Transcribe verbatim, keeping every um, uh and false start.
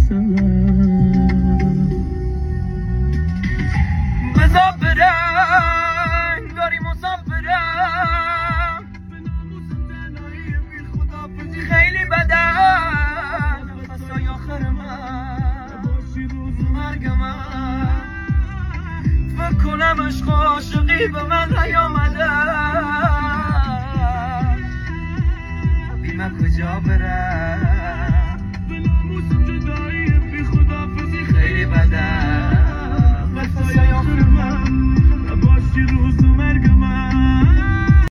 بذار برم داری مسافرم خیلی بدن نفسای آخر من مرگ من فکر کنم عشق و عاشقی به من نیامده بیمه کجا برم